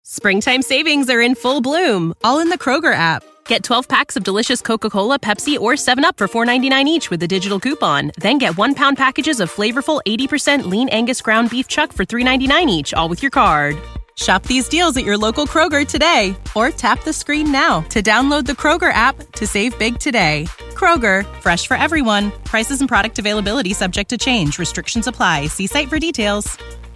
Springtime savings are in full bloom, all in the Kroger app. Get 12 packs of delicious Coca-Cola, Pepsi, or 7-Up for $4.99 each with a digital coupon. Then get 1-pound packages of flavorful 80% lean Angus ground beef chuck for $3.99 each, all with your card. Shop these deals at your local Kroger today, or tap the screen now to download the Kroger app to save big today. Kroger, fresh for everyone. Prices and product availability subject to change. Restrictions apply. See site for details.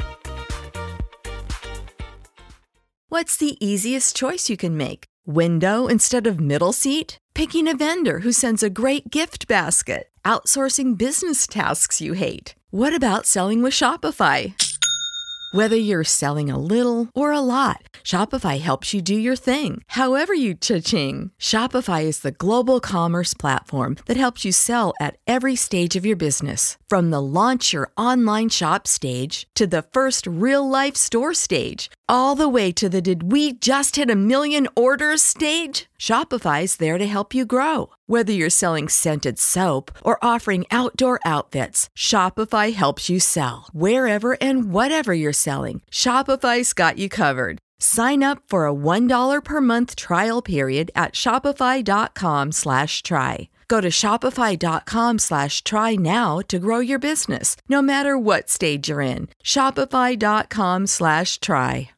What's the easiest choice you can make? Window instead of middle seat? Picking a vendor who sends a great gift basket? Outsourcing business tasks you hate? What about selling with Shopify? Whether you're selling a little or a lot, Shopify helps you do your thing, however you cha-ching. Shopify is the global commerce platform that helps you sell at every stage of your business. From the launch your online shop stage to the first real-life store stage, all the way to the did we just hit a million orders stage. Shopify's there to help you grow. Whether you're selling scented soap or offering outdoor outfits, Shopify helps you sell. Wherever and whatever you're selling, Shopify's got you covered. Sign up for a $1 per month trial period at shopify.com/try. Go to shopify.com/try now to grow your business, no matter what stage you're in. Shopify.com/try.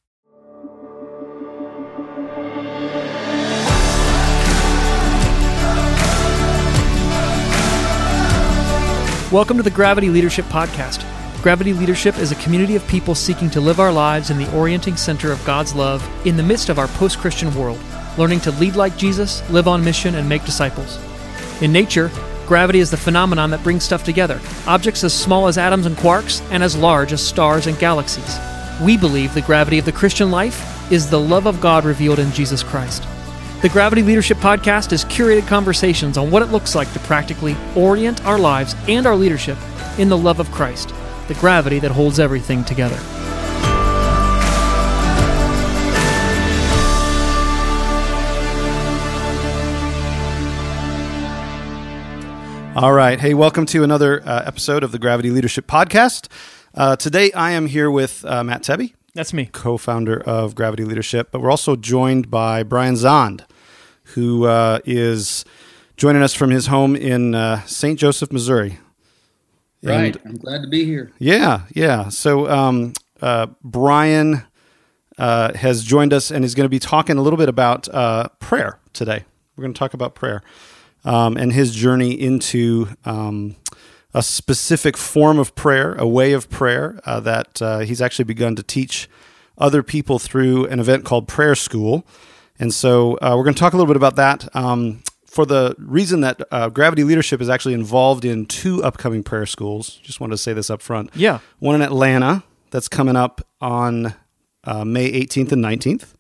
Welcome to the Gravity Leadership Podcast. Gravity Leadership is a community of people seeking to live our lives in the orienting center of God's love in the midst of our post-Christian world, learning to lead like Jesus, live on mission, and make disciples. In nature, gravity is the phenomenon that brings stuff together, objects as small as atoms and quarks, and as large as stars and galaxies. We believe the gravity of the Christian life is the love of God revealed in Jesus Christ. The Gravity Leadership Podcast is curated conversations on what it looks like to practically orient our lives and our leadership in the love of Christ, the gravity that holds everything together. All right. Hey, welcome to another episode of the Gravity Leadership Podcast. Today I am here with Matt Tebbe. That's me. Co-founder of Gravity Leadership, but we're also joined by Brian Zond, who is joining us from his home in St. Joseph, Missouri. Right. I'm glad to be here. Yeah. So Brian has joined us and is going to be talking a little bit about prayer today. We're going to talk about prayer and his journey into a specific form of prayer, a way of prayer that he's actually begun to teach other people through an event called Prayer School. And so we're going to talk a little bit about that for the reason that Gravity Leadership is actually involved in 2 upcoming prayer schools. Just wanted to say this up front. Yeah. One in Atlanta that's coming up on May 18th and 19th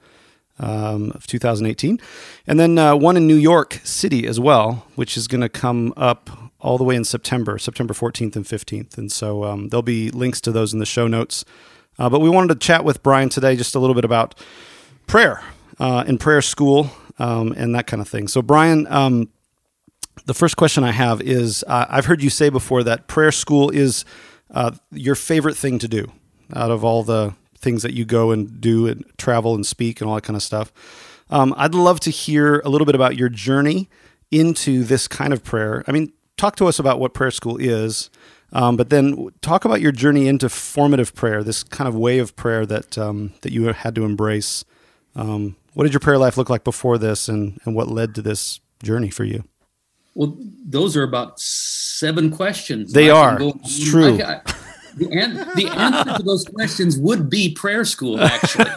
of 2018. And then one in New York City as well, which is going to come up all the way in September 14th and 15th. And so there'll be links to those in the show notes. But we wanted to chat with Brian today just a little bit about prayer and prayer school and that kind of thing. So Brian, the first question I have is, I've heard you say before that prayer school is your favorite thing to do out of all the things that you go and do and travel and speak and all that kind of stuff. I'd love to hear a little bit about your journey into this kind of prayer. I mean, talk to us about what prayer school is, but then talk about your journey into formative prayer, this kind of way of prayer that that you had to embrace. What did your prayer life look like before this, and what led to this journey for you? Well, those are about 7 questions. They are. It's true. The answer to those questions would be prayer school, actually.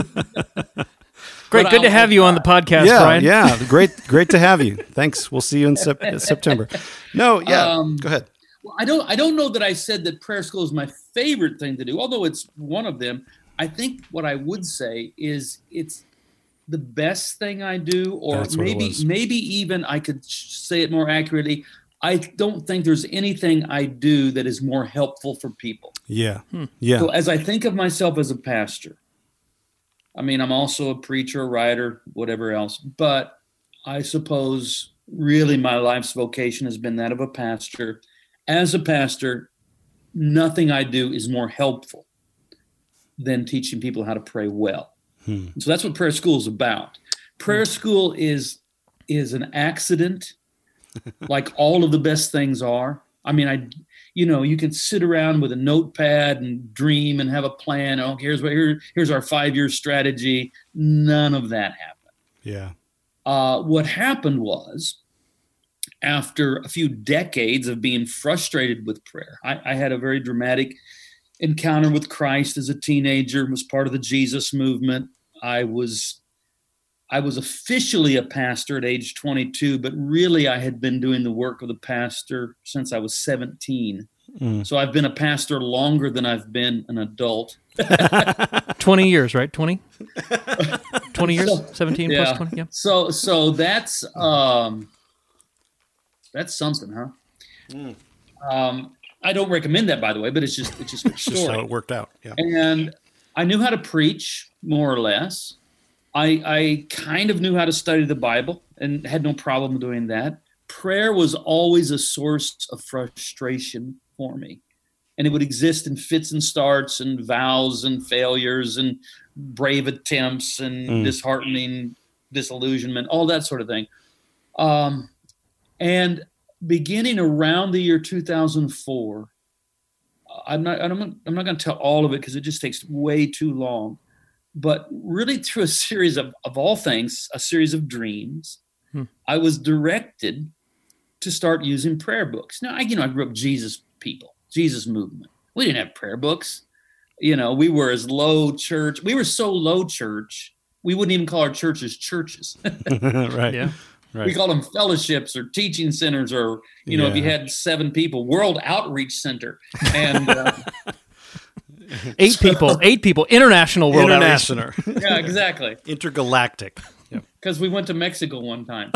Great. Good to have you on the podcast, Brian. Yeah. Great to have you. Thanks. We'll see you in September. No, yeah. Go ahead. Well, I don't know that I said that prayer school is my favorite thing to do, although it's one of them. I think what I would say is it's the best thing I do, or maybe even I could say it more accurately. I don't think there's anything I do that is more helpful for people. Yeah. Yeah. So as I think of myself as a pastor, I mean, I'm also a preacher, a writer, whatever else, but I suppose really my life's vocation has been that of a pastor. As a pastor, nothing I do is more helpful than teaching people how to pray well. So that's what prayer school is about. Prayer school is an accident, like all of the best things are. I mean, you can sit around with a notepad and dream and have a plan. Oh, here's our 5-year strategy. None of that happened. Yeah. What happened was, after a few decades of being frustrated with prayer, I had a very dramatic encounter with Christ as a teenager, was part of the Jesus movement. I was officially a pastor at age 22, but really I had been doing the work of the pastor since I was 17. So I've been a pastor longer than I've been an adult. 20 years, right? 20? 20 years? 17 plus 20? Yeah. So that's something, huh? I don't recommend that, by the way, but it's just a story. Just how it worked out. Yeah. And I knew how to preach, more or less. I kind of knew how to study the Bible and had no problem doing that. Prayer was always a source of frustration for me. And it would exist in fits and starts and vows and failures and brave attempts and disheartening disillusionment, all that sort of thing. And beginning around the year 2004, I'm not going to tell all of it because it just takes way too long. But really, through a series of all things, a series of dreams, I was directed to start using prayer books. Now, I grew up Jesus people, Jesus movement. We didn't have prayer books. We were as low church. We were so low church, we wouldn't even call our churches churches. Right. Yeah. Right. We called them fellowships or teaching centers, or if you had 7 people, World Outreach Center, and 8 people, International World International. Outreach. Yeah, exactly. Intergalactic. Because we went to Mexico one time.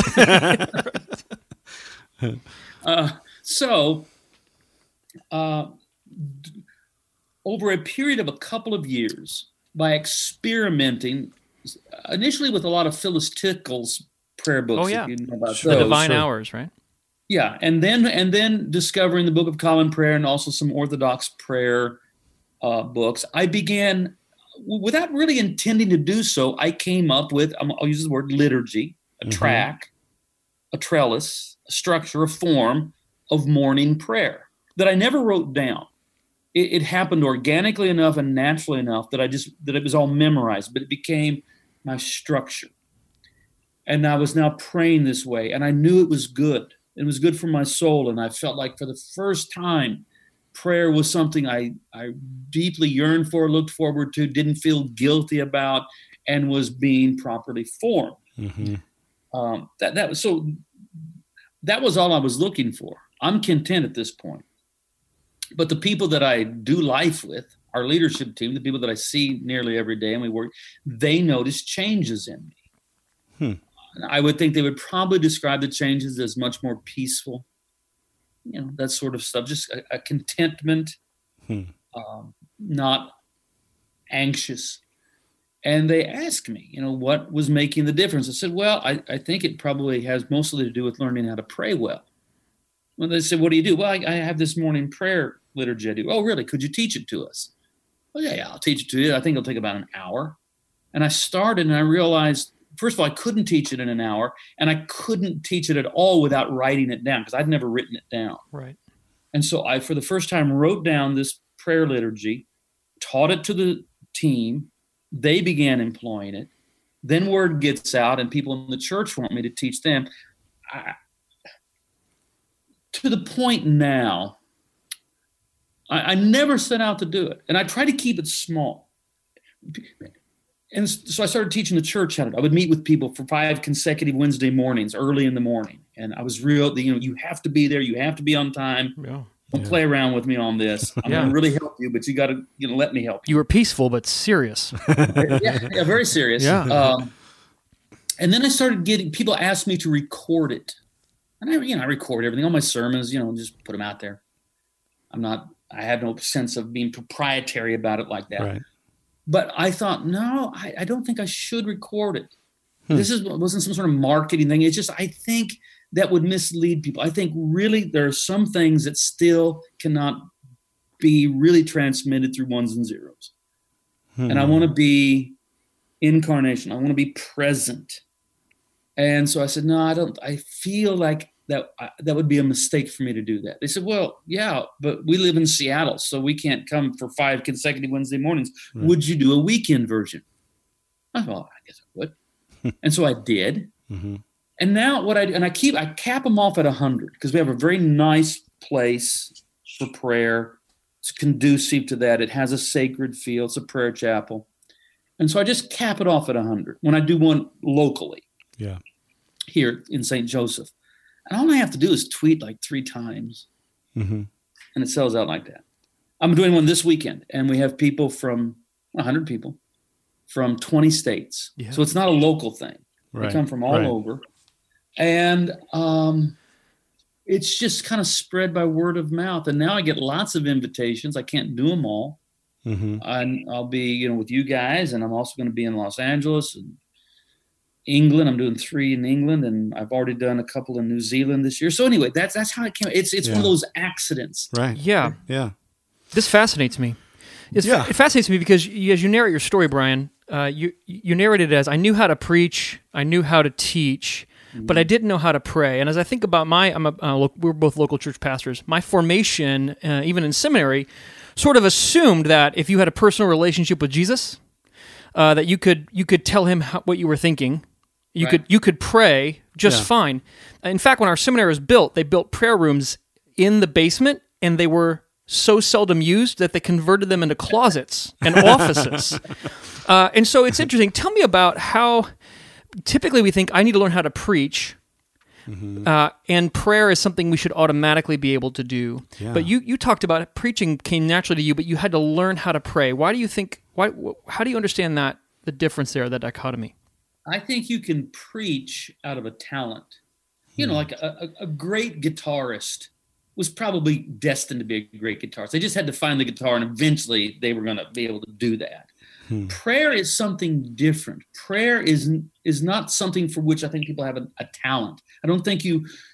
Over a period of a couple of years, by experimenting, initially with a lot of Phyllis Tickle's prayer books. Oh, yeah. If you know about The Divine Hours, right? Yeah, and then discovering the Book of Common Prayer and also some Orthodox prayer books, I began, without really intending to do so, I came up with, I'll use the word liturgy, a track, a trellis, a structure, a form of morning prayer that I never wrote down. It happened organically enough and naturally enough that it was all memorized, but it became my structure. And I was now praying this way, and I knew it was good. It was good for my soul, and I felt like for the first time, prayer was something I deeply yearned for, looked forward to, didn't feel guilty about, and was being properly formed. That was all I was looking for. I'm content at this point. But the people that I do life with, our leadership team, the people that I see nearly every day and we work, they notice changes in me. I would think they would probably describe the changes as much more peaceful, that sort of stuff, just a contentment, not anxious. And they asked me, what was making the difference? I said, well, I think it probably has mostly to do with learning how to pray well. When they said, what do you do? Well, I have this morning prayer liturgy I do. Oh, really? Could you teach it to us? Well, yeah, I'll teach it to you. I think it'll take about an hour. And I started and I realized, first of all, I couldn't teach it in an hour, and I couldn't teach it at all without writing it down because I'd never written it down. Right. And so I, for the first time, wrote down this prayer liturgy, taught it to the team. They began employing it. Then word gets out, and people in the church want me to teach them. To the point now, I never set out to do it, and I try to keep it small. And so I started teaching the church how to. I would meet with people for 5 consecutive Wednesday mornings, early in the morning, and I was real. You have to be there. You have to be on time. Don't play around with me on this. I'm going to really help you, but you got to let me help you. You were peaceful but serious. yeah, very serious. Yeah. And then I started getting people asked me to record it. And I record everything, all my sermons, just put them out there. I have no sense of being proprietary about it like that. Right. But I thought, no, I don't think I should record it. This wasn't some sort of marketing thing. It's just, I think that would mislead people. I think really there are some things that still cannot be really transmitted through ones and zeros. And I want to be incarnation. I want to be present. And so I said, no, I don't. I feel like that would be a mistake for me to do that. They said, well, yeah, but we live in Seattle, so we can't come for 5 consecutive Wednesday mornings. Right. Would you do a weekend version? I thought, well, I guess I would. And so I did. Mm-hmm. And now I cap them off at 100 because we have a very nice place for prayer. It's conducive to that. It has a sacred feel. It's a prayer chapel. And so I just cap it off at 100 when I do one locally. Yeah. Here in St. Joseph. And all I have to do is tweet like 3 times. Mm-hmm. And it sells out like that. I'm doing one this weekend, and we have people from 100 people from 20 states. Yeah. So it's not a local thing. Right. They come from all over. And it's just kind of spread by word of mouth. And now I get lots of invitations. I can't do them all. Mm-hmm. And I'll be, with you guys, and I'm also going to be in Los Angeles and England. I'm doing 3 in England, and I've already done a couple in New Zealand this year. So anyway, that's how it came. It's one of those accidents. Right. Yeah. Yeah. This fascinates me. It fascinates me because as you narrate your story, Brian, you narrate it as, I knew how to preach, I knew how to teach, but I didn't know how to pray. And as I think about we're both local church pastors. My formation, even in seminary, sort of assumed that if you had a personal relationship with Jesus, that you could tell him what you were thinking. You could pray just fine. In fact, when our seminary was built, they built prayer rooms in the basement, and they were so seldom used that they converted them into closets and offices. And so it's interesting. Tell me about how typically we think I need to learn how to preach, and prayer is something we should automatically be able to do. Yeah. But you talked about preaching came naturally to you, but you had to learn how to pray. Why do you think? How do you understand that, the difference there, that dichotomy? I think you can preach out of a talent. Like a great guitarist was probably destined to be a great guitarist. They just had to find the guitar, and eventually they were going to be able to do that. Prayer is something different. Prayer is not something for which I think people have a talent. I don't think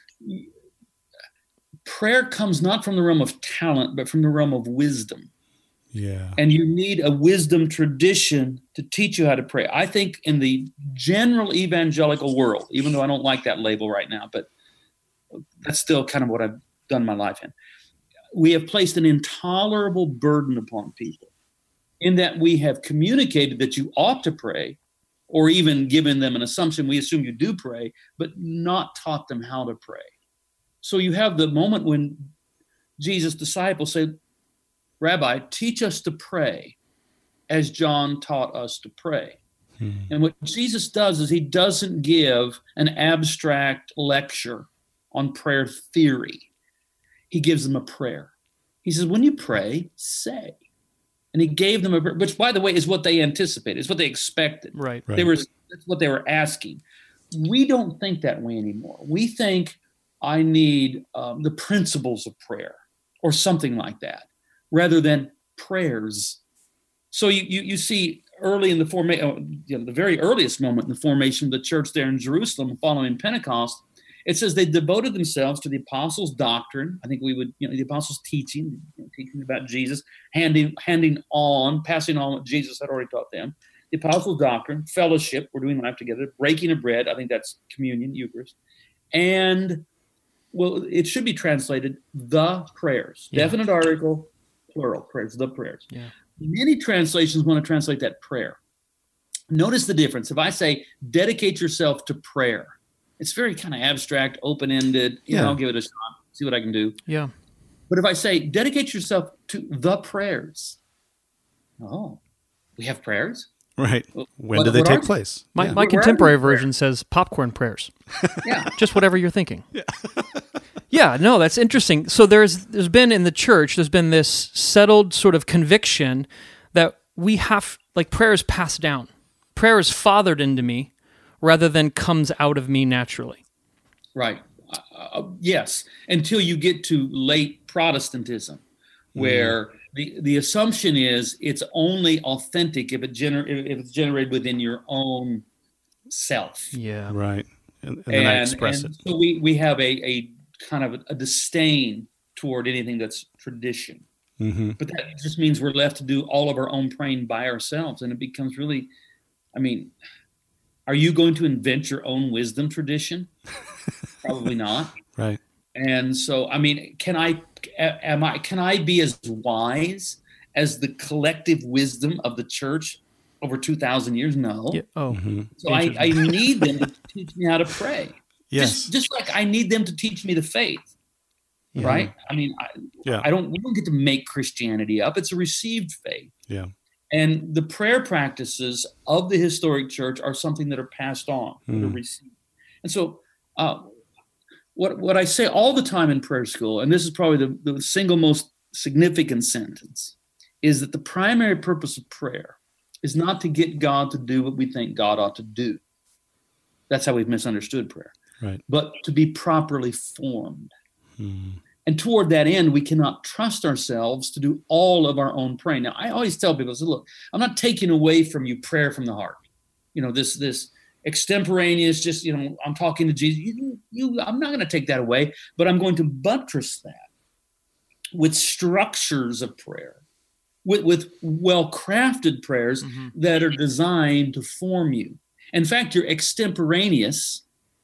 prayer comes not from the realm of talent, but from the realm of wisdom. Yeah. And you need a wisdom tradition to teach you how to pray. I think in the general evangelical world, even though I don't like that label right now, but that's still kind of what I've done my life in, we have placed an intolerable burden upon people in that we have communicated that you ought to pray, or even given them an assumption, we assume you do pray, but not taught them how to pray. So you have the moment when Jesus' disciples said, Rabbi, teach us to pray as John taught us to pray. And what Jesus does is he doesn't give an abstract lecture on prayer theory. He gives them a prayer. He says, when you pray, say. And he gave them which, by the way, is what they anticipated. It's what they expected. Right. That's what they were asking. We don't think that way anymore. We think I need the principles of prayer or something like that, rather than prayers. So you see early in the formation, the very earliest moment in the formation of the church there in Jerusalem following Pentecost, it says they devoted themselves to the apostles' doctrine. I think we would, the apostles' teaching about Jesus, passing on what Jesus had already taught them. The apostles' doctrine, fellowship, we're doing life together, breaking of bread, I think that's communion, Eucharist. And, well, it should be translated, the prayers. Yeah. Definite article, plural, prayers, the prayers. Yeah. Many translations want to translate that prayer. Notice the difference. If I say, dedicate yourself to prayer, it's very kind of abstract, open-ended. I'll give it a shot, see what I can do. Yeah. But if I say, dedicate yourself to the prayers, we have prayers? Right. When do they take place? My contemporary version says popcorn prayers. Yeah. Just whatever you're thinking. Yeah. Yeah, no, that's interesting. So there's been in the church, there's been this settled sort of conviction that we have, prayer is passed down. Prayer is fathered into me rather than comes out of me naturally. Right. Yes, until you get to late Protestantism, where the assumption is it's only authentic if it's generated within your own self. Yeah. Right. And then I express it. So we have a kind of a disdain toward anything that's tradition. Mm-hmm. But that just means we're left to do all of our own praying by ourselves, and it becomes really I mean, are you going to invent your own wisdom tradition? Probably not. Right. And so, I mean, can I be as wise as the collective wisdom of the church over 2,000 years? No. Yeah. Oh. Mm-hmm. So I need them to teach me how to pray. Yes. Just like I need them to teach me the faith. Mm-hmm. Right? I mean, we don't get to make Christianity up. It's a received faith. Yeah. And the prayer practices of the historic church are something that are passed on, that are received. And so what I say all the time in prayer school, and this is probably the single most significant sentence, is that the primary purpose of prayer is not to get God to do what we think God ought to do. That's how we've misunderstood prayer. Right. But to be properly formed. And toward that end, we cannot trust ourselves to do all of our own praying. Now, I always tell people, I say, look, I'm not taking away from you prayer from the heart. You know, this extemporaneous, just, you know, I'm talking to Jesus. I'm not going to take that away, but I'm going to buttress that with structures of prayer, with well-crafted prayers that are designed to form you. In fact, your extemporaneous,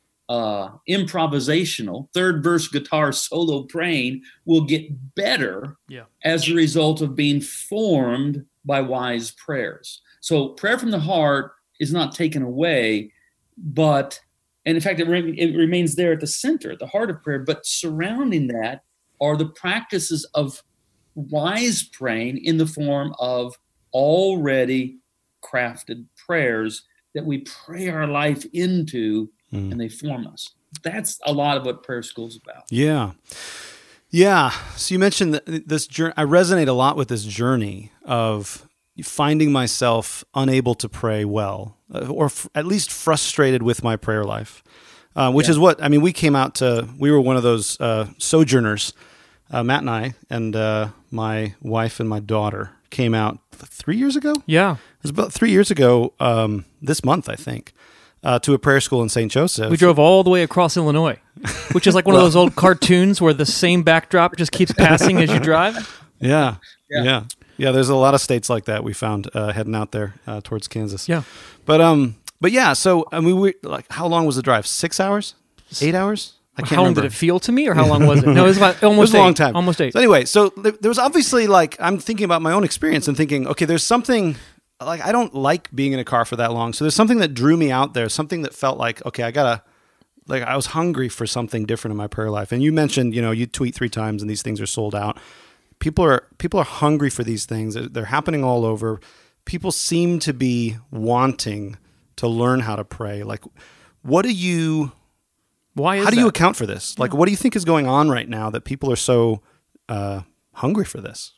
improvisational third verse guitar solo praying will get better as a result of being formed by wise prayers. So prayer from the heart is not taken away, and in fact, it remains there at the center, at the heart of prayer. But surrounding that are the practices of wise praying in the form of already crafted prayers that we pray our life into, and they form us. That's a lot of what prayer school is about. Yeah. Yeah. So you mentioned this journey. I resonate a lot with this journey of finding myself unable to pray well, or at least frustrated with my prayer life, which is what, I mean, we were one of those sojourners, Matt and I, and my wife and my daughter came out 3 years ago? Yeah. It was about 3 years ago, this month, I think. To a prayer school in St. Joseph. We drove all the way across Illinois, which is like one of those old cartoons where the same backdrop just keeps passing as you drive. Yeah. There's a lot of states like that we found heading out there towards Kansas. Yeah. But yeah, so I mean, how long was the drive? 6 hours? 8 hours? I can't remember. How long did it feel to me, or how long was it? No, it was about almost a long time. Almost 8. So anyway, so there was obviously, like, I'm thinking about my own experience and thinking, okay, there's something. Like, I don't like being in a car for that long. So there's something that drew me out there, something that felt like, okay, I was hungry for something different in my prayer life. And you mentioned, you know, you tweet 3 times and these things are sold out. People are hungry for these things. They're happening all over. People seem to be wanting to learn how to pray. Like, how do you account for this? Like, what do you think is going on right now that people are so hungry for this?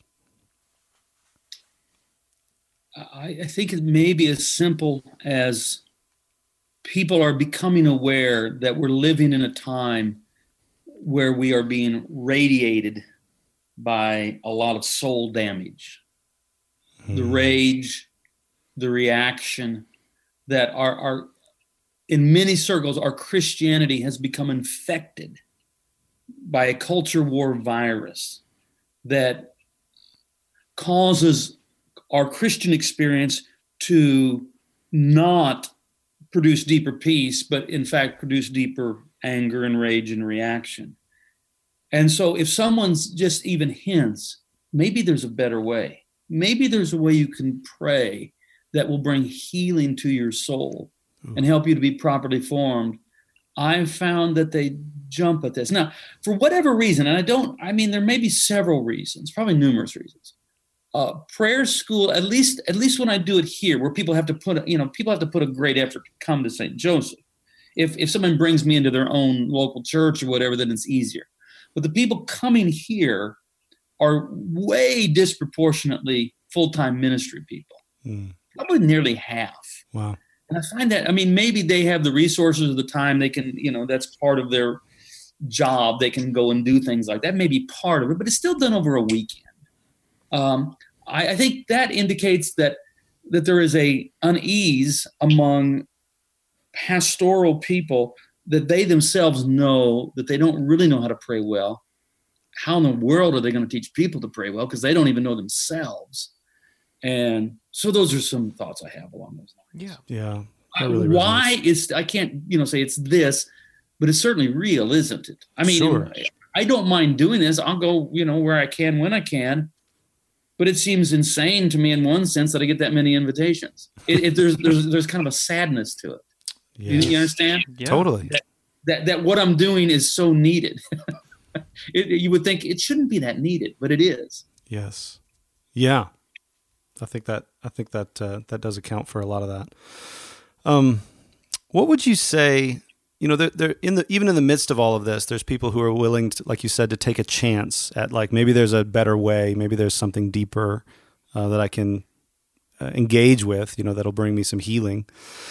I think it may be as simple as people are becoming aware that we're living in a time where we are being radiated by a lot of soul damage. The rage, the reaction, that are in many circles, our Christianity has become infected by a culture war virus that causes our Christian experience to not produce deeper peace, but in fact produce deeper anger and rage and reaction. And so if someone's just even hints, maybe there's a better way. Maybe there's a way you can pray that will bring healing to your soul and help you to be properly formed. I've found that they jump at this. Now, for whatever reason, and there may be several reasons, probably numerous reasons. Prayer school, at least when I do it here, where people have to put a great effort to come to St. Joseph. If someone brings me into their own local church or whatever, then it's easier. But the people coming here are way disproportionately full-time ministry people, probably nearly half. Wow. And I find that, I mean, maybe they have the resources of the time. They can, that's part of their job. They can go and do things like that. Maybe part of it, but it's still done over a weekend. I think that indicates that there is a unease among pastoral people, that they themselves know that they don't really know how to pray well. How in the world are they going to teach people to pray well? Because they don't even know themselves. And so those are some thoughts I have along those lines. praise. Yeah. Why is I can't say it's this, but it's certainly real, isn't it? I mean, sure. I don't mind doing this. I'll go where I can when I can, but it seems insane to me in one sense that I get that many invitations. There's kind of a sadness to it. Yes. You understand? Yeah. Totally. That what I'm doing is so needed. You would think it shouldn't be that needed, but it is. Yes. Yeah. I think that does account for a lot of that. What would you say? They're even in the midst of all of this, there's people who are willing to, like you said, to take a chance at maybe there's a better way, maybe there's something deeper that I can engage with, that'll bring me some healing.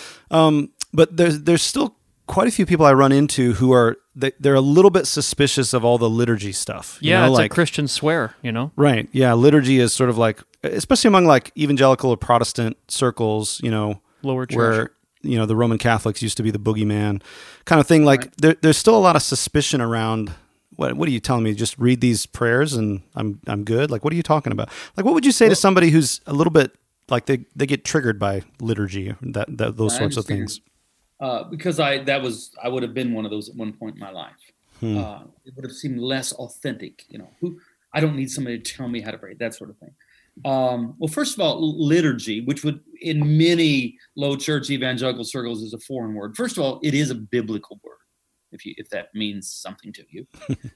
But there's still quite a few people I run into who are they're a little bit suspicious of all the liturgy stuff. Yeah, it's like Christians swear, Right. Yeah, liturgy is sort of especially among evangelical or Protestant circles, lower church, where the Roman Catholics used to be the boogeyman kind of thing. Right. There's still a lot of suspicion around. What are you telling me? Just read these prayers and I'm good. What are you talking about? What would you say to somebody who's a little bit they get triggered by liturgy, those sorts of things? Because I would have been one of those at one point in my life. It would have seemed less authentic. I don't need somebody to tell me how to pray, that sort of thing. Well, first of all, liturgy, which would in many low church evangelical circles is a foreign word. First of all, it is a biblical word, if that means something to you.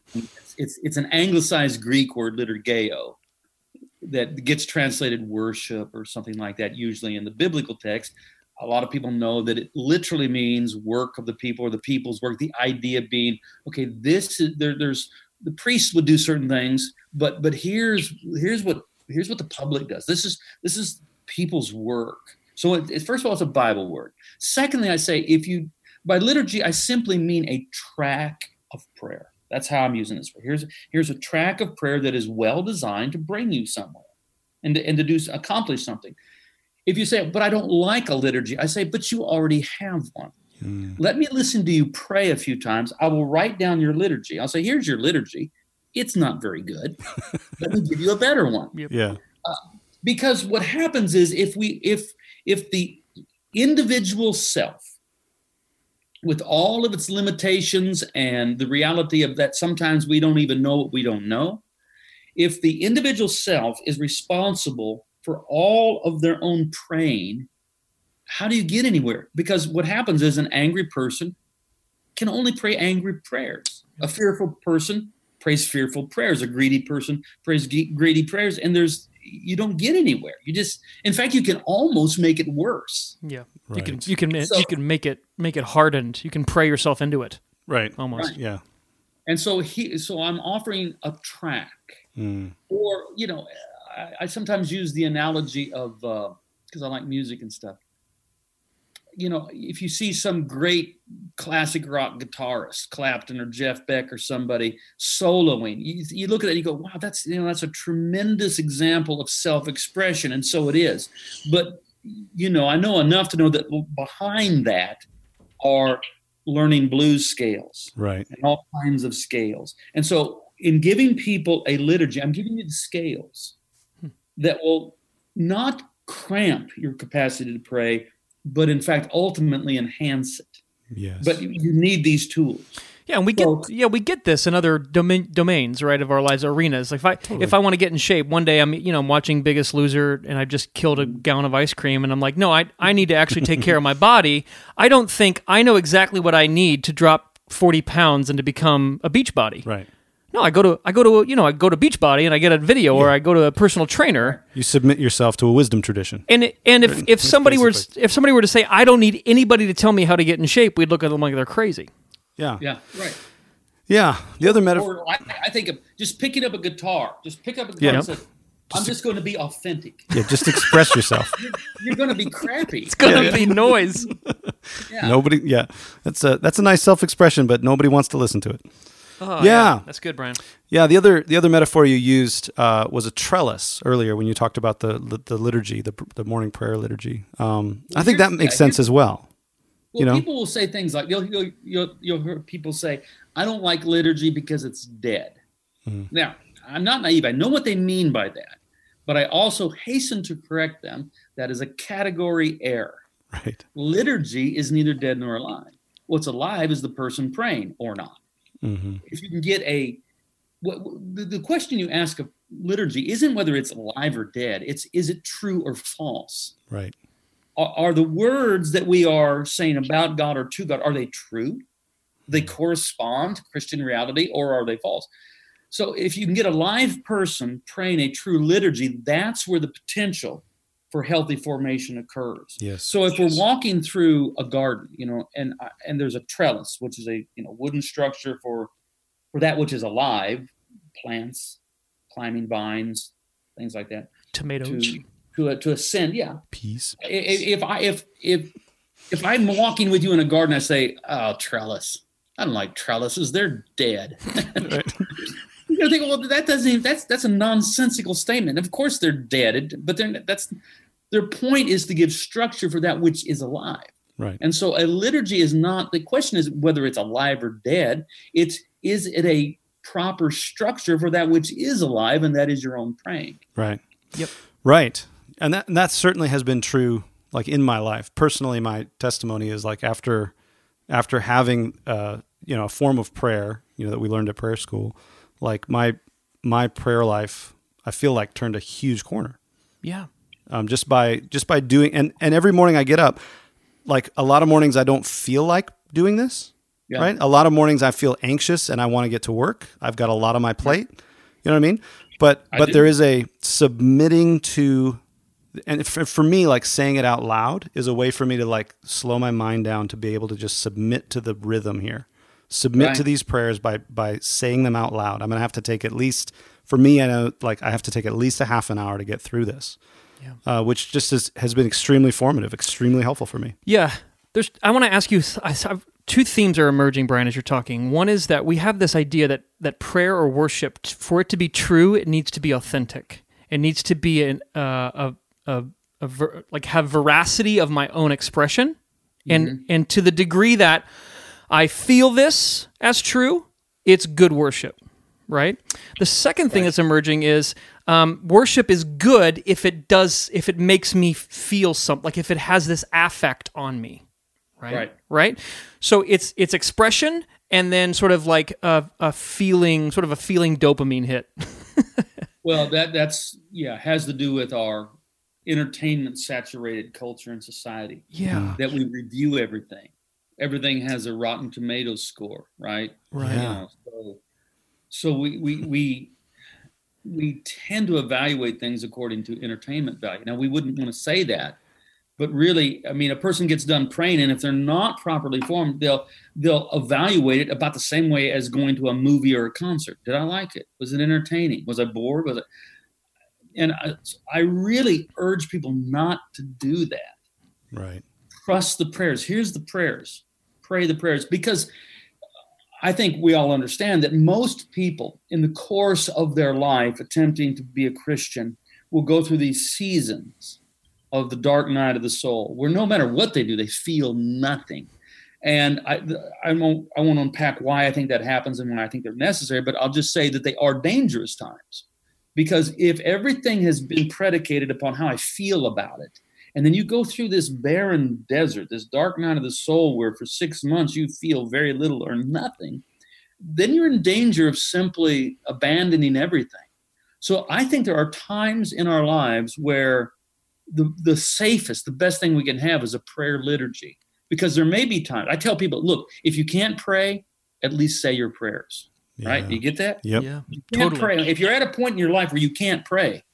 It's an anglicized Greek word, liturgeo, that gets translated worship or something like that, usually in the biblical text. A lot of people know that it literally means work of the people or the people's work. The idea being, okay, this is there's the priests would do certain things, but here's what the public does. This is people's work. So first of all, it's a Bible word. Secondly, I say by liturgy, I simply mean a track of prayer. That's how I'm using this word. Here's a track of prayer that is well designed to bring you somewhere and to accomplish something. If you say, but I don't like a liturgy, I say, but you already have one. Let me listen to you pray a few times. I will write down your liturgy. I'll say, here's your liturgy. It's not very good. Let me give you a better one. Yeah. Because what happens is if the individual self, with all of its limitations and the reality of that sometimes we don't even know what we don't know, if the individual self is responsible for all of their own praying, how do you get anywhere? Because what happens is an angry person can only pray angry prayers. A fearful person prays fearful prayers. A greedy person prays greedy prayers. And you don't get anywhere. In fact, you can almost make it worse. Yeah. Right. You can make it hardened. You can pray yourself into it. Right. Almost. Right. Yeah. And so I'm offering a track or, I sometimes use the analogy of, because I like music and stuff. If you see some great classic rock guitarist, Clapton or Jeff Beck or somebody soloing, you look at it and you go, wow, that's a tremendous example of self-expression. And so it is. But, I know enough to know that behind that are learning blues scales. Right. And all kinds of scales. And so in giving people a liturgy, I'm giving you the scales that will not cramp your capacity to pray, but in fact, ultimately enhance it. Yes. But you need these tools. Yeah, and we get this in other domains, right, of our lives, arenas. If I want to get in shape, one day I'm watching Biggest Loser and I've just killed a gallon of ice cream and I'm like, no, I need to actually take care of my body. I don't think I know exactly what I need to drop 40 pounds and to become a beach body. Right. No, I go to Beachbody and I get a video, or I go to a personal trainer. You submit yourself to a wisdom tradition. And if somebody were to say, I don't need anybody to tell me how to get in shape, we'd look at them like they're crazy. Yeah. Yeah. Right. Yeah. The other metaphor. I think of just picking up a guitar. Just pick up a guitar and say, I'm just going to be authentic. Yeah. Just express yourself. You're going to be crappy. It's going to be noise. Yeah. Nobody. Yeah. That's a nice self-expression, but nobody wants to listen to it. Oh, yeah. That's good, Brian. Yeah, the other metaphor you used was a trellis earlier when you talked about the liturgy, the morning prayer liturgy. I think that makes sense as well. Well, people will say things like you'll hear people say, "I don't like liturgy because it's dead." Now, I'm not naive. I know what they mean by that, but I also hasten to correct them. That is a category error. Right. Liturgy is neither dead nor alive. What's alive is the person praying or not. Mm-hmm. If you can get the question you ask of liturgy isn't whether it's alive or dead. Is it true or false? Right. Are the words that we are saying about God or to God, are they true? They correspond to Christian reality, or are they false? So if you can get a live person praying a true liturgy, that's where the potential for healthy formation occurs. Yes. So if we're walking through a garden, and there's a trellis, which is a wooden structure for that which is alive, plants, climbing vines, things like that. Tomatoes. To ascend, yeah. Peace. If I'm walking with you in a garden, I say, "Oh, trellis. I don't like trellises. They're dead." Right. You're gonna think, well, that's a nonsensical statement. Of course, they're dead, but their point is to give structure for that which is alive. Right. And so a liturgy is not, the question is whether it's alive or dead. Is it a proper structure for that which is alive, and that is your own praying. Right. Yep. Right. And that certainly has been true, like in my life. Personally, my testimony is like after having a form of prayer, that we learned at prayer school, like my prayer life, I feel like turned a huge corner. Yeah. Just by doing, and every morning I get up, like a lot of mornings I don't feel like doing this. Yeah. Right. A lot of mornings I feel anxious and I want to get to work. I've got a lot on my plate. You know what I mean? But there is a submitting to, and for me, like saying it out loud is a way for me to like slow my mind down to be able to just submit to the rhythm here. Submit to these prayers by saying them out loud. I'm going to have to take at least, for me, I know like I have to take at least a half an hour to get through this, which just has been extremely formative, extremely helpful for me. Yeah. I want to ask you, two themes are emerging, Brian, as you're talking. One is that we have this idea that prayer or worship, for it to be true, it needs to be authentic. It needs to be have veracity of my own expression, and to the degree that I feel this as true, it's good worship, right? The second thing that's emerging is worship is good if it makes me feel something, like if it has this affect on me. Right. So it's expression, and then sort of like a feeling dopamine hit. Well, that's has to do with our entertainment saturated culture and society. Yeah, that we review everything. Everything has a Rotten Tomatoes score, right? Right. Yeah. So we tend to evaluate things according to entertainment value. Now, we wouldn't want to say that. But really, I mean, a person gets done praying, and if they're not properly formed, they'll evaluate it about the same way as going to a movie or a concert. Did I like it? Was it entertaining? Was I bored? And I really urge people not to do that. Right. Trust the prayers. Here's the prayers. Pray the prayers, because I think we all understand that most people in the course of their life attempting to be a Christian will go through these seasons of the dark night of the soul, where no matter what they do, they feel nothing. And I won't unpack why I think that happens and why I think they're necessary, but I'll just say that they are dangerous times. Because if everything has been predicated upon how I feel about it, and then you go through this barren desert, this dark night of the soul, where for 6 months you feel very little or nothing, then you're in danger of simply abandoning everything. So I think there are times in our lives where the safest, the best thing we can have is a prayer liturgy, because there may be times. I tell people, look, if you can't pray, at least say your prayers, right? Do you get that? Yep. Yeah, you can't pray. If you're at a point in your life where you can't pray,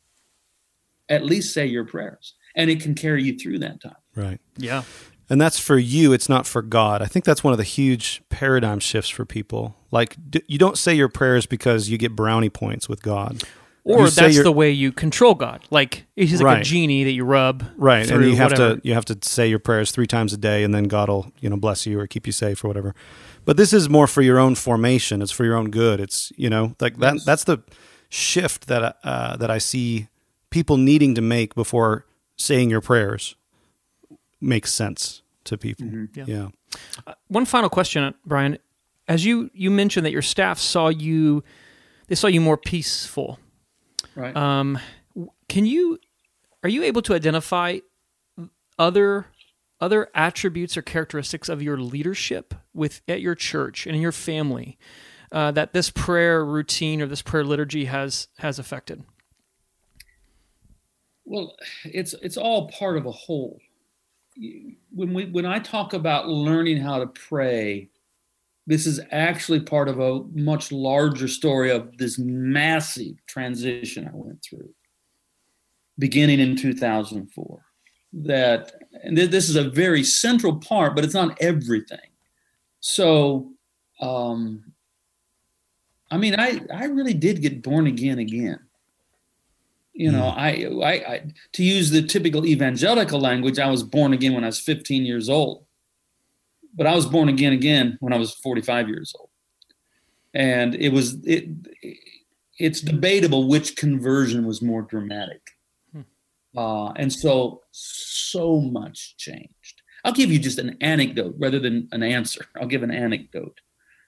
at least say your prayers, and it can carry you through that time. Right. Yeah. And that's for you. It's not for God. I think that's one of the huge paradigm shifts for people. Like, you don't say your prayers because you get brownie points with God. Or that's the way you control God. Like he's like a genie that you rub. Right. Through, and you whatever. have to say your prayers 3 times a day, and then God will, bless you or keep you safe or whatever. But this is more for your own formation. It's for your own good. It's, like that. That's the shift that I see people needing to make before saying your prayers makes sense to people. Mm-hmm. Yeah. One final question, Brian. As you mentioned that your staff saw you more peaceful. Right. Are you able to identify other other attributes or characteristics of your leadership at your church and in your family that this prayer routine or this prayer liturgy has affected? Well, it's all part of a whole. When I talk about learning how to pray, this is actually part of a much larger story of this massive transition I went through, beginning in 2004. And this is a very central part, but it's not everything. So, I really did get born again. You know, I to use the typical evangelical language, I was born again when I was 15 years old. But I was born again when I was 45 years old. And it's debatable which conversion was more dramatic. And so much changed. I'll give you just an anecdote rather than an answer. I'll give an anecdote.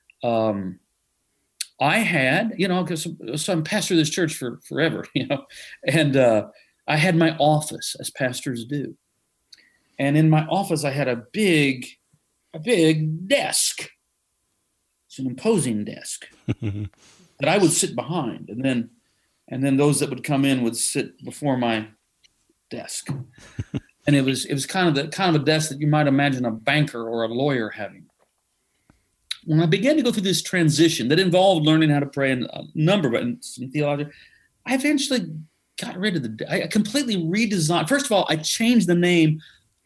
I had, because I'm pastor of this church for forever, and I had my office, as pastors do. And in my office, I had a big desk. It's an imposing desk that I would sit behind, and then those that would come in would sit before my desk. And it was kind of a desk that you might imagine a banker or a lawyer having. When I began to go through this transition that involved learning how to pray and a number of some theology, I eventually got rid of I completely redesigned. First of all, I changed the name.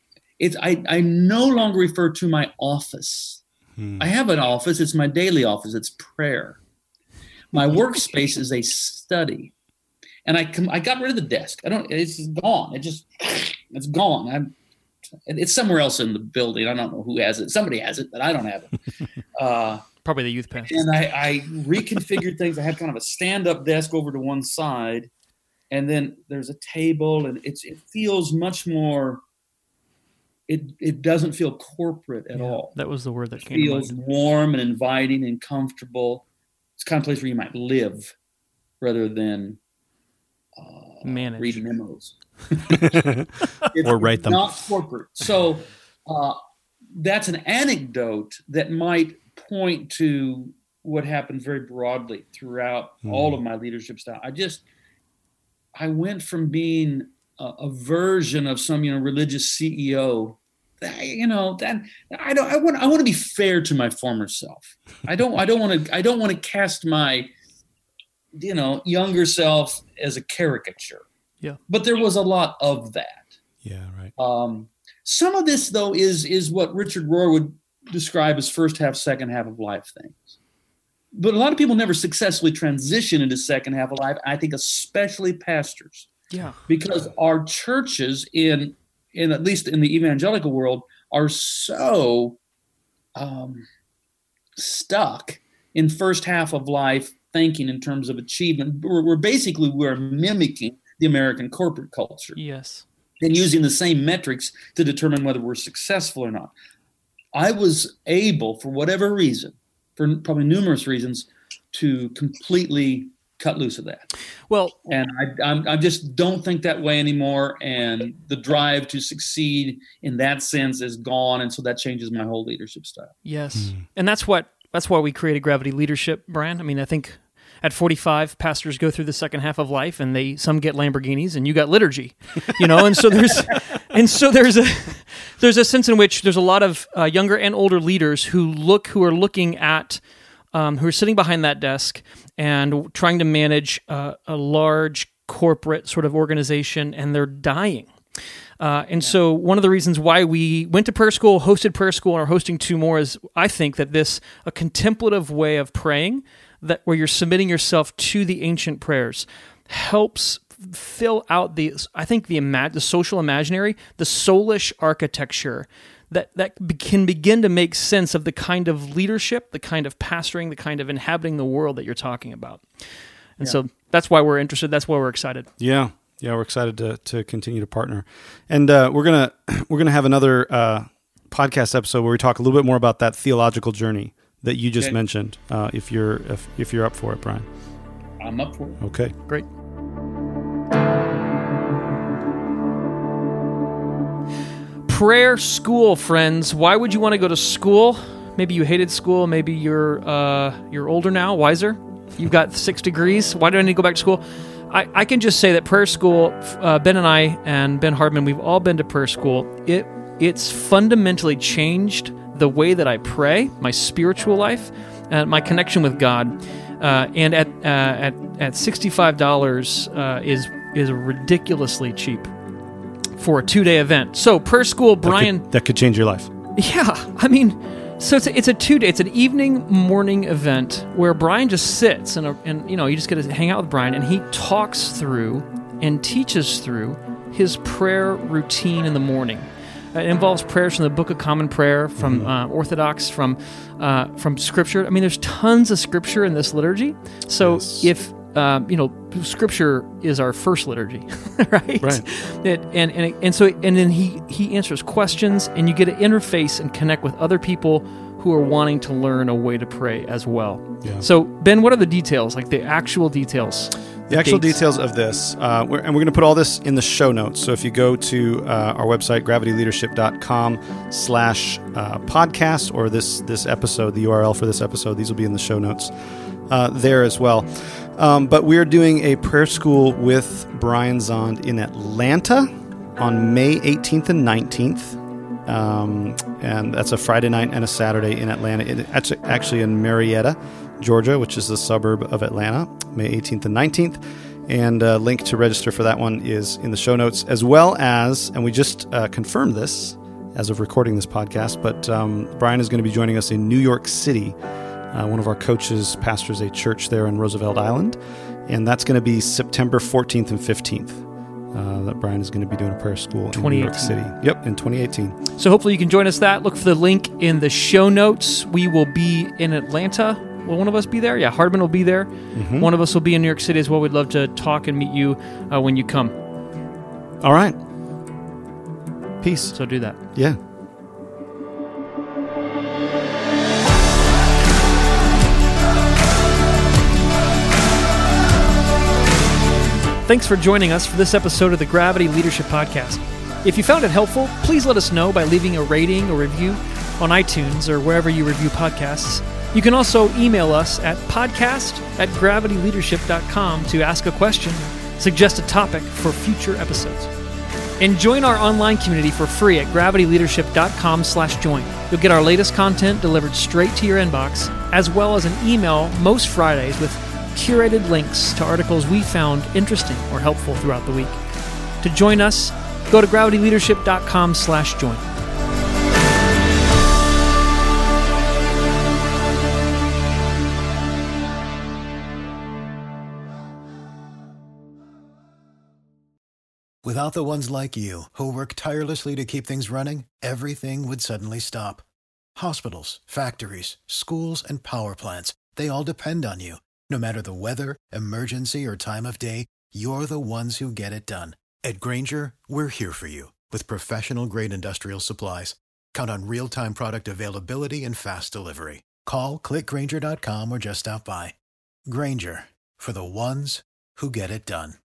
I no longer refer to my office. I have an office. It's my daily office. It's prayer. My workspace is a study. And I got rid of the desk. It's gone. It's gone. It's somewhere else in the building. I don't know who has it. Somebody has it, but I don't have it. Probably the youth pastor. And I reconfigured things. I had kind of a stand-up desk over to one side, and then there's a table, and it feels much more. It doesn't feel corporate at all. That was the word that came to mind. It feels warm and inviting and comfortable. It's the kind of place where you might live rather than read memos. Or write them. Not corporate. So that's an anecdote that might point to what happened very broadly throughout all of my leadership style. I went from being a version of some religious CEO. I want to be fair to my former self. I don't want to cast my younger self as a caricature. Yeah. But there was a lot of that. Yeah, right. Some of this, though, is what Richard Rohr would describe as first half, second half of life things. But a lot of people never successfully transition into second half of life. I think especially pastors. Yeah. Because our churches in at least in the evangelical world are so stuck in first half of life thinking in terms of achievement. We're mimicking the American corporate culture. Yes. And using the same metrics to determine whether we're successful or not. I was able, for whatever reason, for probably numerous reasons, to completely cut loose of that. Well, and I just don't think that way anymore. And the drive to succeed in that sense is gone. And so that changes my whole leadership style. Yes. And that's why we created Gravity Leadership, Brian. I mean, I think at 45, pastors go through the second half of life, and some get Lamborghinis, and you got liturgy, And so there's a sense in which there's a lot of younger and older leaders who are looking at, who are sitting behind that desk and trying to manage a large corporate sort of organization, and they're dying. So one of the reasons why we went to prayer school, hosted prayer school, and are hosting 2 more is I think that a contemplative way of praying, that where you're submitting yourself to the ancient prayers, helps fill out the social imaginary, the soulish architecture that can begin to make sense of the kind of leadership, the kind of pastoring, the kind of inhabiting the world that you're talking about. And so that's why we're interested. That's why we're excited. Yeah. Yeah, we're excited to continue to partner. And we're gonna have another podcast episode where we talk a little bit more about that theological journey that you just mentioned, if you're up for it, Brian. I'm up for it. Okay. Prayer school, friends. Why would you want to go to school? Maybe you hated school. Maybe you're older now, wiser. You've got 6 degrees. Why do I need to go back to school? I can just say that prayer school, Ben and I and Ben Hardman, we've all been to prayer school. It's fundamentally changed the way that I pray, my spiritual life, and my connection with God. And at $65 is ridiculously cheap for a 2-day event. So prayer school, Brian, that could change your life. Yeah, I mean, so it's a 2-day, it's an evening morning event where Brian just sits and you just get to hang out with Brian, and he talks through and teaches through his prayer routine in the morning. It involves prayers from the Book of Common Prayer, from Orthodox, from Scripture. I mean, there's tons of Scripture in this liturgy. So if Scripture is our first liturgy, right? Right. And then he answers questions, and you get to interface and connect with other people who are wanting to learn a way to pray as well. Yeah. So, Ben, what are the details, like the actual details? The actual details of this, and we're going to put all this in the show notes. So if you go to our website, gravityleadership.com/podcast, or this episode, the URL for this episode, these will be in the show notes there as well. But we're doing a prayer school with Brian Zahnd in Atlanta on May 18th and 19th. And that's a Friday night and a Saturday in Atlanta. It's actually in Marietta, Georgia, which is the suburb of Atlanta, May 18th and 19th. And a link to register for that one is in the show notes, as well as, and we just confirmed this as of recording this podcast, but Brian is going to be joining us in New York City. One of our coaches pastors a church there in Roosevelt Island, and that's going to be September 14th and 15th. That Brian is going to be doing a prayer school in New York City. Yep, in 2018. So hopefully you can join us that. Look for the link in the show notes. We will be in Atlanta. Will one of us be there? Yeah, Hardman will be there. Mm-hmm. One of us will be in New York City as well. We'd love to talk and meet you when you come. All right. Peace. So do that. Yeah. Thanks for joining us for this episode of the Gravity Leadership Podcast. If you found it helpful, please let us know by leaving a rating or review on iTunes or wherever you review podcasts. You can also email us at podcast@gravityleadership.com to ask a question, suggest a topic for future episodes. And join our online community for free at gravityleadership.com/join. You'll get our latest content delivered straight to your inbox, as well as an email most Fridays with curated links to articles we found interesting or helpful throughout the week. To join us, go to gravityleadership.com/join. Without the ones like you, who work tirelessly to keep things running, everything would suddenly stop. Hospitals, factories, schools, and power plants, they all depend on you. No matter the weather, emergency, or time of day, you're the ones who get it done. At Grainger, we're here for you with professional-grade industrial supplies. Count on real-time product availability and fast delivery. Call, click Grainger.com, or just stop by. Grainger, for the ones who get it done.